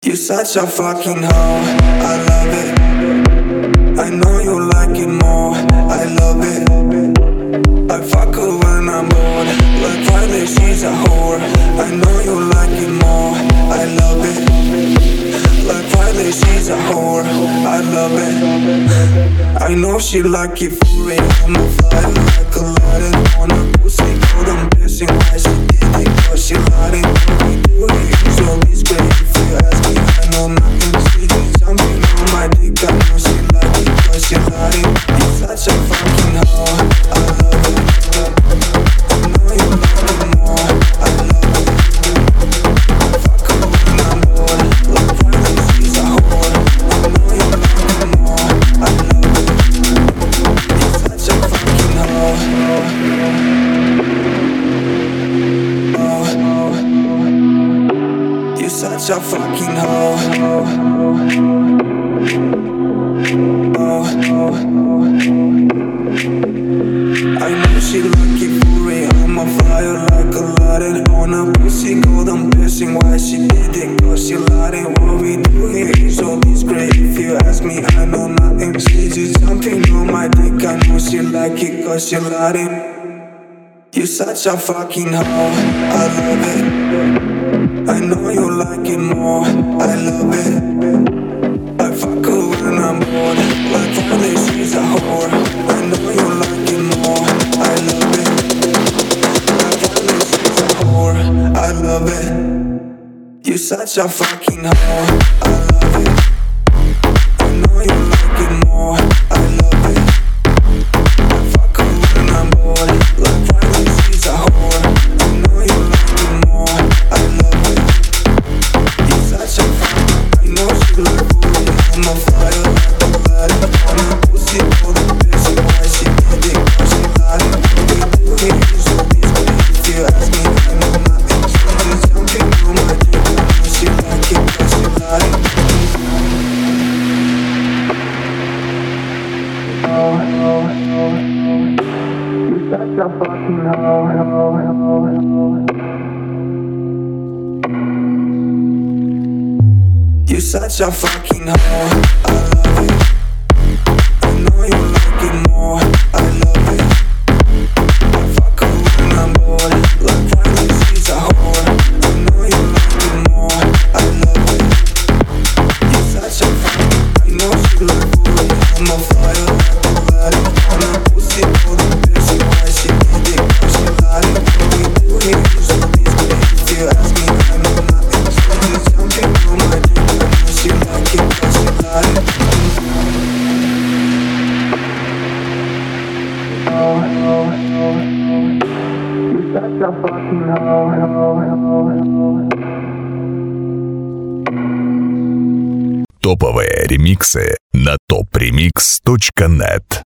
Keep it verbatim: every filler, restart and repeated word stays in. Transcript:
You're such a fucking hoe, I love it. I know you like it more, I love it. I fuck her when I'm bored, like Friday she's a whore. I know you like it more, I love it. Like Friday she's a whore, I love it. I know she like it for real, I'm a fire like a lighter on a pussy. Cold, I'm pissing why she did it, cause she lied it. What we do it, it's always great. If you ask me, I know nothing. She did something on my dick, I know she like it, cause she lied it. You're such a fucking hoe, I love it. I know you like it more, I love it. I fuck her when I'm bored, like Friday she's a whore. I know you like it more, I love it. You're such a fucking hoe. You're such a fucking hoe. I know she like it for real, I'm a fire like a lighter on a pussy. Cold, I'm pissing why she did it, cause she lied it. What we do here is always great. If you ask me, I know nothing. She did something on my dick, I know she like it, cause she lied it. You're such a fucking hoe, I love it. I know you like it more, I love it. I fuck her when I'm bored, like Friday she's a whore. I know you like it more, I love it. Like Friday she's a whore, I love it. You're such a fucking hoe, I love it. I know you like it more, I love it. I fuck her when I'm bored, like Friday she's a whore. I know you like it more, I love it. You're such a fucking, I know she like for real, I'm a fire like a lighter on a pussy. Cold, I'm pissing why she did it, cause she lied it. What we do here is always great. If you ask me, I know nothing. She did something on my dick, I know she like it, cause she lied it. You're such a fucking hoe. You're such a fucking hoe, I love it. I know you like it more, I love it. I fuck her when I'm bored, like Friday she's a whore. I know you like it more, I love it. You're such a fucking, I know she like for real, I'm a fire like a lighter on a pussy. Cold, I'm pissing why she did it, cause she lied it. What we do here is always great. If you ask me, I know nothing. She did something on my dick, I know she like it, cause she lied it. You're such a fucking hoe. Топовые ремиксы на топ ремикс точка нет.